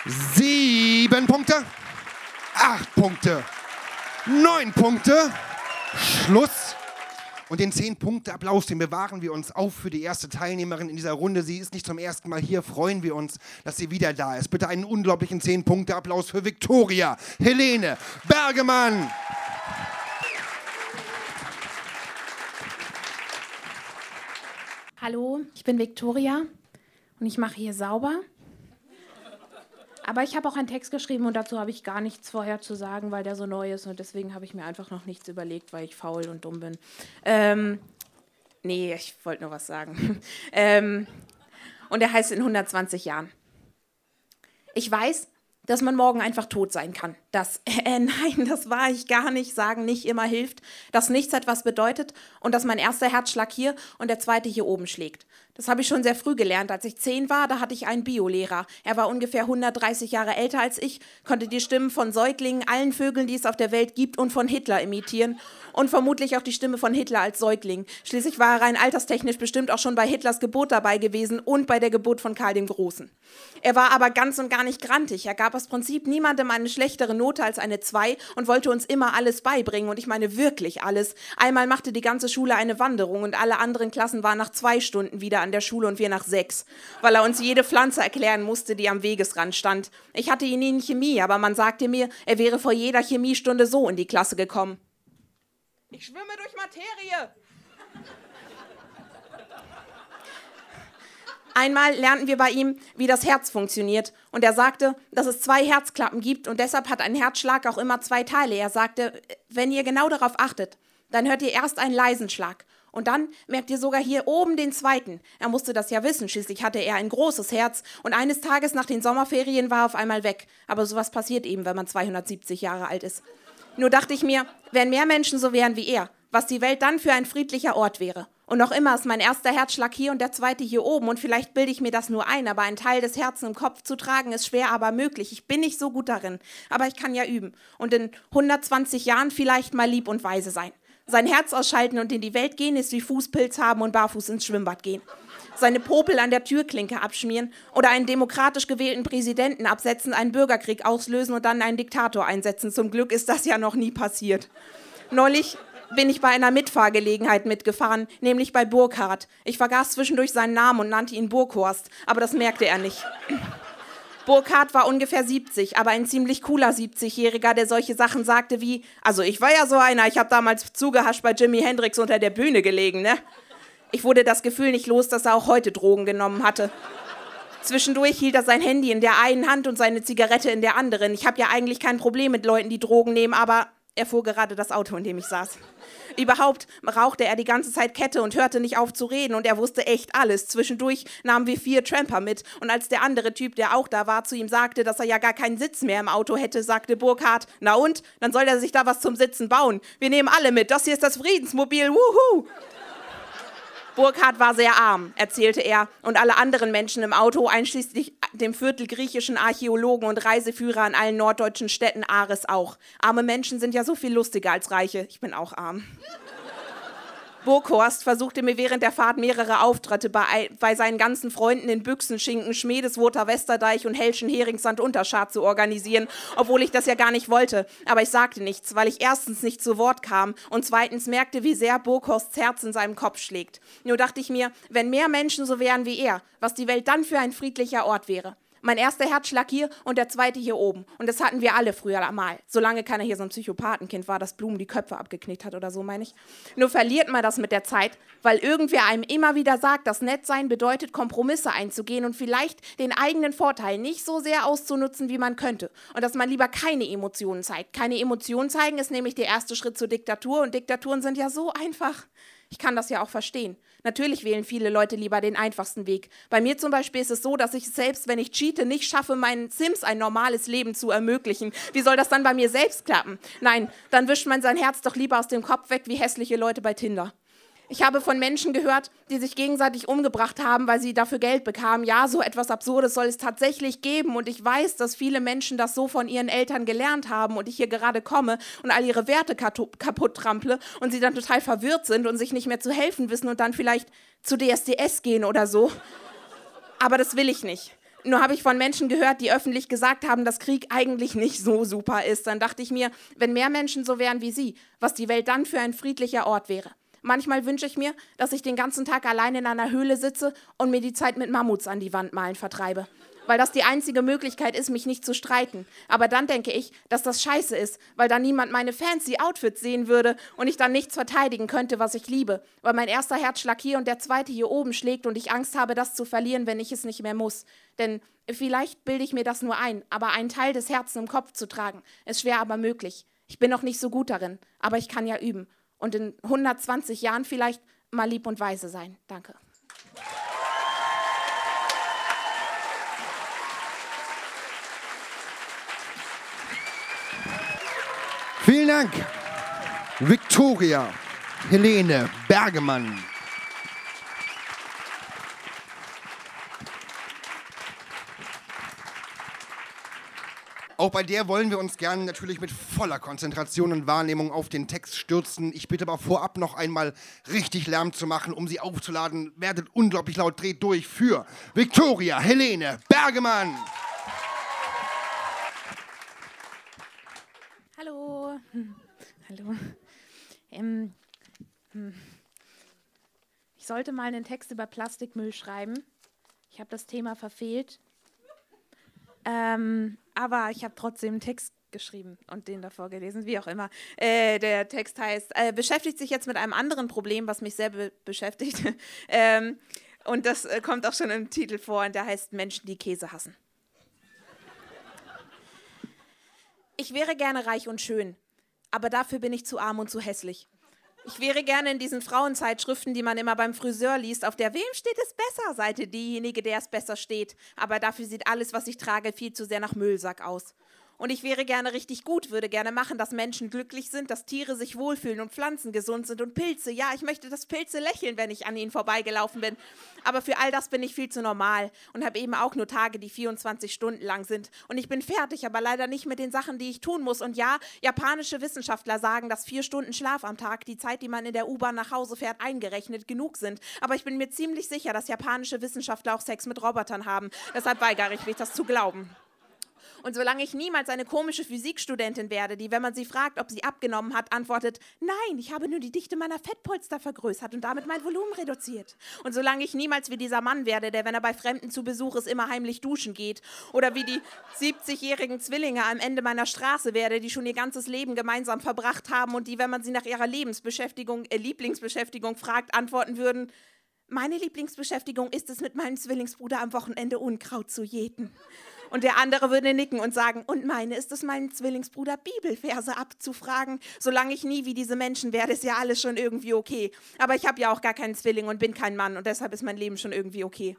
7 Punkte, 8 Punkte, 9 Punkte, Schluss. Und den 10-Punkte-Applaus, den bewahren wir uns auf für die erste Teilnehmerin in dieser Runde. Sie ist nicht zum ersten Mal hier, freuen wir uns, dass sie wieder da ist. Bitte einen unglaublichen 10-Punkte-Applaus für Viktoria Helene Bergemann. Hallo, ich bin Viktoria und ich mache hier sauber. Aber ich habe auch einen Text geschrieben und dazu habe ich gar nichts vorher zu sagen, weil der so neu ist und deswegen habe ich mir einfach noch nichts überlegt, weil ich faul und dumm bin. Nee, ich wollte nur was sagen. Und der heißt in 120 Jahren. Ich weiß, dass man morgen einfach tot sein kann. Nein, das war ich gar nicht. Sagen nicht immer hilft. Dass nichts etwas bedeutet und dass mein erster Herzschlag hier und der zweite hier oben schlägt. Das habe ich schon sehr früh gelernt. Als ich 10 war, da hatte ich einen Biolehrer. Er war ungefähr 130 Jahre älter als ich, konnte die Stimmen von Säuglingen, allen Vögeln, die es auf der Welt gibt, und von Hitler imitieren. Und vermutlich auch die Stimme von Hitler als Säugling. Schließlich war er rein alterstechnisch bestimmt auch schon bei Hitlers Geburt dabei gewesen und bei der Geburt von Karl dem Großen. Er war aber ganz und gar nicht grantig. Er gab aus Prinzip niemandem eine schlechtere Note als eine 2 und wollte uns immer alles beibringen. Und ich meine wirklich alles. Einmal machte die ganze Schule eine Wanderung und alle anderen Klassen waren nach 2 Stunden wieder an der Schule und wir nach 6, weil er uns jede Pflanze erklären musste, die am Wegesrand stand. Ich hatte ihn nie in Chemie, aber man sagte mir, er wäre vor jeder Chemiestunde so in die Klasse gekommen. Ich schwimme durch Materie. Einmal lernten wir bei ihm, wie das Herz funktioniert. Und er sagte, dass es 2 Herzklappen gibt und deshalb hat ein Herzschlag auch immer 2 Teile. Er sagte, wenn ihr genau darauf achtet, dann hört ihr erst einen leisen Schlag. Und dann merkt ihr sogar hier oben den zweiten. Er musste das ja wissen, schließlich hatte er ein großes Herz. Und eines Tages nach den Sommerferien war er auf einmal weg. Aber sowas passiert eben, wenn man 270 Jahre alt ist. Nur dachte ich mir, wenn mehr Menschen so wären wie er, was die Welt dann für ein friedlicher Ort wäre. Und noch immer ist mein erster Herzschlag hier und der zweite hier oben. Und vielleicht bilde ich mir das nur ein, aber ein Teil des Herzens im Kopf zu tragen ist schwer, aber möglich. Ich bin nicht so gut darin, aber ich kann ja üben. Und in 120 Jahren vielleicht mal lieb und weise sein. Sein Herz ausschalten und in die Welt gehen ist wie Fußpilz haben und barfuß ins Schwimmbad gehen. Seine Popel an der Türklinke abschmieren oder einen demokratisch gewählten Präsidenten absetzen, einen Bürgerkrieg auslösen und dann einen Diktator einsetzen. Zum Glück ist das ja noch nie passiert. Neulich bin ich bei einer Mitfahrgelegenheit mitgefahren, nämlich bei Burkhard. Ich vergaß zwischendurch seinen Namen und nannte ihn Burghorst, aber das merkte er nicht. Burkhard war ungefähr 70, aber ein ziemlich cooler 70-Jähriger, der solche Sachen sagte wie, also ich war ja so einer, ich habe damals zugehascht bei Jimi Hendrix unter der Bühne gelegen, ne? Ich wurde das Gefühl nicht los, dass er auch heute Drogen genommen hatte. Zwischendurch hielt er sein Handy in der einen Hand und seine Zigarette in der anderen. Ich habe ja eigentlich kein Problem mit Leuten, die Drogen nehmen, aber er fuhr gerade das Auto, in dem ich saß. Überhaupt rauchte er die ganze Zeit Kette und hörte nicht auf zu reden und er wusste echt alles. Zwischendurch nahmen wir 4 Tramper mit und als der andere Typ, der auch da war, zu ihm sagte, dass er ja gar keinen Sitz mehr im Auto hätte, sagte Burkhard, na und? Dann soll er sich da was zum Sitzen bauen. Wir nehmen alle mit, das hier ist das Friedensmobil, wuhu! Burkhard war sehr arm, erzählte er, und alle anderen Menschen im Auto, einschließlich dem Viertel griechischen Archäologen und Reiseführer an allen norddeutschen Städten, Ares auch. Arme Menschen sind ja so viel lustiger als Reiche. Ich bin auch arm. Burghorst versuchte mir während der Fahrt mehrere Auftritte bei seinen ganzen Freunden in Büchsen, Schinken, Schmiedeswoter, Westerdeich und Helschen, Heringsand, Unterschart zu organisieren, obwohl ich das ja gar nicht wollte. Aber ich sagte nichts, weil ich erstens nicht zu Wort kam und zweitens merkte, wie sehr Burghorsts Herz in seinem Kopf schlägt. Nur dachte ich mir, wenn mehr Menschen so wären wie er, was die Welt dann für ein friedlicher Ort wäre. Mein erster Herzschlag hier und der zweite hier oben. Und das hatten wir alle früher mal. Solange keiner hier so ein Psychopathenkind war, das Blumen die Köpfe abgeknickt hat oder so, meine ich. Nur verliert man das mit der Zeit, weil irgendwer einem immer wieder sagt, dass Nettsein bedeutet, Kompromisse einzugehen und vielleicht den eigenen Vorteil nicht so sehr auszunutzen, wie man könnte. Und dass man lieber keine Emotionen zeigt. Keine Emotionen zeigen ist nämlich der erste Schritt zur Diktatur und Diktaturen sind ja so einfach. Ich kann das ja auch verstehen. Natürlich wählen viele Leute lieber den einfachsten Weg. Bei mir zum Beispiel ist es so, dass ich selbst, wenn ich cheate, nicht schaffe, meinen Sims ein normales Leben zu ermöglichen. Wie soll das dann bei mir selbst klappen? Nein, dann wischt man sein Herz doch lieber aus dem Kopf weg, wie hässliche Leute bei Tinder. Ich habe von Menschen gehört, die sich gegenseitig umgebracht haben, weil sie dafür Geld bekamen. Ja, so etwas Absurdes soll es tatsächlich geben. Und ich weiß, dass viele Menschen das so von ihren Eltern gelernt haben und ich hier gerade komme und all ihre Werte kaputt trample und sie dann total verwirrt sind und sich nicht mehr zu helfen wissen und dann vielleicht zu DSDS gehen oder so. Aber das will ich nicht. Nur habe ich von Menschen gehört, die öffentlich gesagt haben, dass Krieg eigentlich nicht so super ist. Dann dachte ich mir, wenn mehr Menschen so wären wie sie, was die Welt dann für ein friedlicher Ort wäre. Manchmal wünsche ich mir, dass ich den ganzen Tag allein in einer Höhle sitze und mir die Zeit mit Mammuts an die Wand malen vertreibe. Weil das die einzige Möglichkeit ist, mich nicht zu streiten. Aber dann denke ich, dass das scheiße ist, weil dann niemand meine fancy Outfits sehen würde und ich dann nichts verteidigen könnte, was ich liebe. Weil mein erster Herzschlag hier und der zweite hier oben schlägt und ich Angst habe, das zu verlieren, wenn ich es nicht mehr muss. Denn vielleicht bilde ich mir das nur ein, aber einen Teil des Herzens im Kopf zu tragen, ist schwer, aber möglich. Ich bin noch nicht so gut darin, aber ich kann ja üben. Und in 120 Jahren vielleicht mal lieb und weise sein. Danke. Vielen Dank, Viktoria Helene Bergemann. Auch bei der wollen wir uns gerne natürlich mit voller Konzentration und Wahrnehmung auf den Text stürzen. Ich bitte aber vorab noch einmal richtig Lärm zu machen, um sie aufzuladen. Werdet unglaublich laut, dreht durch für Viktoria Helene Bergemann. Hallo. Hallo. Ich sollte mal einen Text über Plastikmüll schreiben. Ich habe das Thema verfehlt. Aber ich habe trotzdem einen Text geschrieben und den davor gelesen, wie auch immer. Der Text heißt, beschäftigt sich jetzt mit einem anderen Problem, was mich sehr beschäftigt. Und das kommt auch schon im Titel vor und der heißt Menschen, die Käse hassen. Ich wäre gerne reich und schön, aber dafür bin ich zu arm und zu hässlich. Ich wäre gerne in diesen Frauenzeitschriften, die man immer beim Friseur liest, auf der Wem steht es besser Seite diejenige, der es besser steht. Aber dafür sieht alles, was ich trage, viel zu sehr nach Müllsack aus. Und ich wäre gerne richtig gut, würde gerne machen, dass Menschen glücklich sind, dass Tiere sich wohlfühlen und Pflanzen gesund sind und Pilze. Ja, ich möchte, dass Pilze lächeln, wenn ich an ihnen vorbeigelaufen bin. Aber für all das bin ich viel zu normal und habe eben auch nur Tage, die 24 Stunden lang sind. Und ich bin fertig, aber leider nicht mit den Sachen, die ich tun muss. Und ja, japanische Wissenschaftler sagen, dass 4 Stunden Schlaf am Tag, die Zeit, die man in der U-Bahn nach Hause fährt, eingerechnet genug sind. Aber ich bin mir ziemlich sicher, dass japanische Wissenschaftler auch Sex mit Robotern haben. Deshalb weigere ich mich, das zu glauben. Und solange ich niemals eine komische Physikstudentin werde, die, wenn man sie fragt, ob sie abgenommen hat, antwortet, nein, ich habe nur die Dichte meiner Fettpolster vergrößert und damit mein Volumen reduziert. Und solange ich niemals wie dieser Mann werde, der, wenn er bei Fremden zu Besuch ist, immer heimlich duschen geht. Oder wie die 70-jährigen Zwillinge am Ende meiner Straße werde, die schon ihr ganzes Leben gemeinsam verbracht haben und die, wenn man sie nach ihrer Lieblingsbeschäftigung fragt, antworten würden, meine Lieblingsbeschäftigung ist es, mit meinem Zwillingsbruder am Wochenende Unkraut zu jäten. Und der andere würde nicken und sagen, und meine ist es, meinen Zwillingsbruder Bibelverse abzufragen. Solange ich nie wie diese Menschen werde, ist ja alles schon irgendwie okay. Aber ich habe ja auch gar keinen Zwilling und bin kein Mann und deshalb ist mein Leben schon irgendwie okay.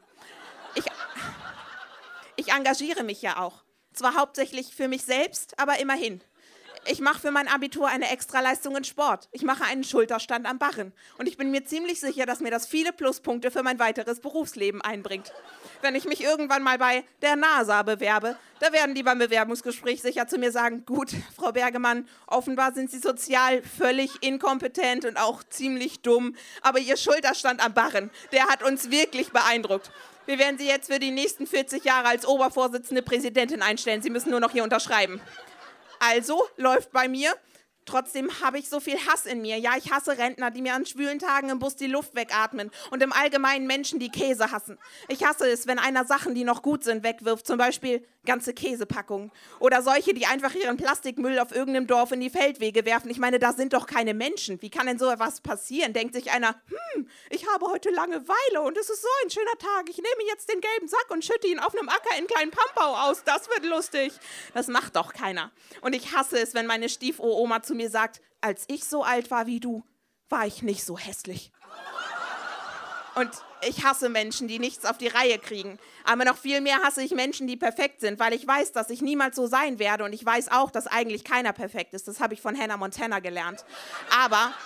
Ich engagiere mich ja auch. Zwar hauptsächlich für mich selbst, aber immerhin. Ich mache für mein Abitur eine Extraleistung in Sport. Ich mache einen Schulterstand am Barren. Und ich bin mir ziemlich sicher, dass mir das viele Pluspunkte für mein weiteres Berufsleben einbringt. Wenn ich mich irgendwann mal bei der NASA bewerbe, da werden die beim Bewerbungsgespräch sicher zu mir sagen, gut, Frau Bergemann, offenbar sind Sie sozial völlig inkompetent und auch ziemlich dumm, aber Ihr Schulterstand am Barren, der hat uns wirklich beeindruckt. Wir werden Sie jetzt für die nächsten 40 Jahre als Obervorsitzende Präsidentin einstellen. Sie müssen nur noch hier unterschreiben. Also läuft bei mir. Trotzdem habe ich so viel Hass in mir. Ja, ich hasse Rentner, die mir an schwülen Tagen im Bus die Luft wegatmen und im Allgemeinen Menschen, die Käse hassen. Ich hasse es, wenn einer Sachen, die noch gut sind, wegwirft, zum Beispiel ganze Käsepackungen. Oder solche, die einfach ihren Plastikmüll auf irgendeinem Dorf in die Feldwege werfen. Ich meine, da sind doch keine Menschen. Wie kann denn so etwas passieren? Denkt sich einer, ich habe heute Langeweile und es ist so ein schöner Tag. Ich nehme jetzt den gelben Sack und schütte ihn auf einem Acker in kleinen Pampau aus. Das wird lustig. Das macht doch keiner. Und ich hasse es, wenn meine Stiefoma zu mir sagt, als ich so alt war wie du, war ich nicht so hässlich. Und ich hasse Menschen, die nichts auf die Reihe kriegen. Aber noch viel mehr hasse ich Menschen, die perfekt sind, weil ich weiß, dass ich niemals so sein werde. Und ich weiß auch, dass eigentlich keiner perfekt ist. Das habe ich von Hannah Montana gelernt.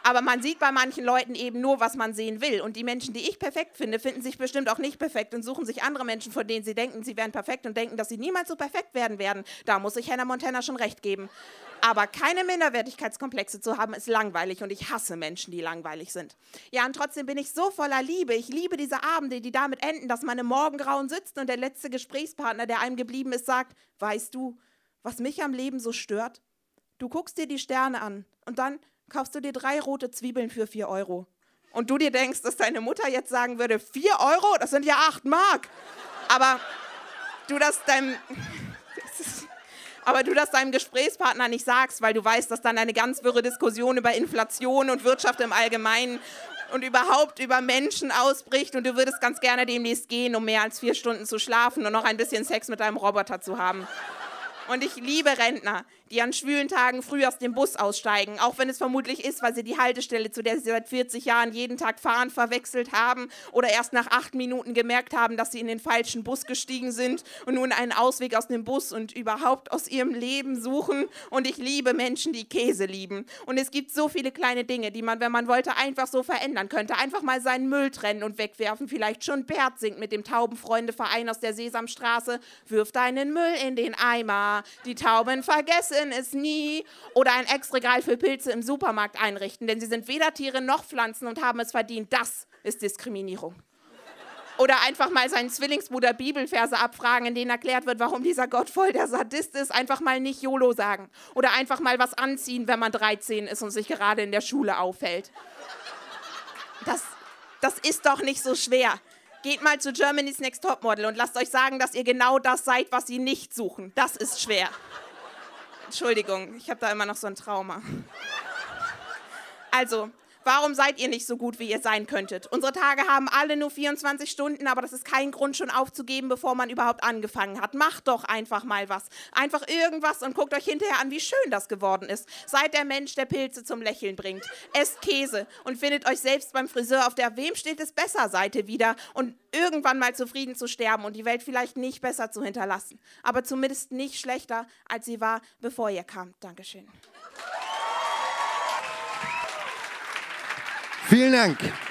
Aber man sieht bei manchen Leuten eben nur, was man sehen will. Und die Menschen, die ich perfekt finde, finden sich bestimmt auch nicht perfekt und suchen sich andere Menschen, von denen sie denken, sie wären perfekt und denken, dass sie niemals so perfekt werden. Da muss ich Hannah Montana schon recht geben. Aber keine Minderwertigkeitskomplexe zu haben, ist langweilig und ich hasse Menschen, die langweilig sind. Ja, und trotzdem bin ich so voller Liebe. Ich liebe diese Abende, die damit enden, dass man im Morgengrauen sitzt und der letzte Gesprächspartner, der einem geblieben ist, sagt, weißt du, was mich am Leben so stört? Du guckst dir die Sterne an und dann kaufst du dir 3 rote Zwiebeln für 4 Euro. Und du dir denkst, dass deine Mutter jetzt sagen würde, 4 Euro? Das sind ja 8 Mark. Aber du das deinem Gesprächspartner nicht sagst, weil du weißt, dass dann eine ganz wirre Diskussion über Inflation und Wirtschaft im Allgemeinen und überhaupt über Menschen ausbricht und du würdest ganz gerne demnächst gehen, um mehr als 4 Stunden zu schlafen und noch ein bisschen Sex mit deinem Roboter zu haben. Und ich liebe Rentner, die an schwülen Tagen früh aus dem Bus aussteigen, auch wenn es vermutlich ist, weil sie die Haltestelle, zu der sie seit 40 Jahren jeden Tag fahren, verwechselt haben oder erst nach 8 Minuten gemerkt haben, dass sie in den falschen Bus gestiegen sind und nun einen Ausweg aus dem Bus und überhaupt aus ihrem Leben suchen. Und ich liebe Menschen, die Käse lieben. Und es gibt so viele kleine Dinge, die man, wenn man wollte, einfach so verändern könnte. Einfach mal seinen Müll trennen und wegwerfen. Vielleicht schon Bert singt mit dem Taubenfreundeverein aus der Sesamstraße. Wirf deinen Müll in den Eimer. Die Tauben vergessen es nie. Oder ein Extraregal für Pilze im Supermarkt einrichten, denn sie sind weder Tiere noch Pflanzen und haben es verdient. Das ist Diskriminierung. Oder einfach mal seinen Zwillingsbruder Bibelverse abfragen, in denen erklärt wird, warum dieser Gott voll der Sadist ist. Einfach mal nicht YOLO sagen. Oder einfach mal was anziehen, wenn man 13 ist und sich gerade in der Schule aufhält. Das ist doch nicht so schwer. Geht mal zu Germany's Next Topmodel und lasst euch sagen, dass ihr genau das seid, was sie nicht suchen. Das ist schwer. Entschuldigung, ich habe da immer noch so ein Trauma. Also, warum seid ihr nicht so gut, wie ihr sein könntet? Unsere Tage haben alle nur 24 Stunden, aber das ist kein Grund, schon aufzugeben, bevor man überhaupt angefangen hat. Macht doch einfach mal was. Einfach irgendwas und guckt euch hinterher an, wie schön das geworden ist. Seid der Mensch, der Pilze zum Lächeln bringt. Esst Käse und findet euch selbst beim Friseur auf der Wem steht es besser Seite wieder und irgendwann mal zufrieden zu sterben und die Welt vielleicht nicht besser zu hinterlassen. Aber zumindest nicht schlechter, als sie war, bevor ihr kamt. Dankeschön. Vielen Dank.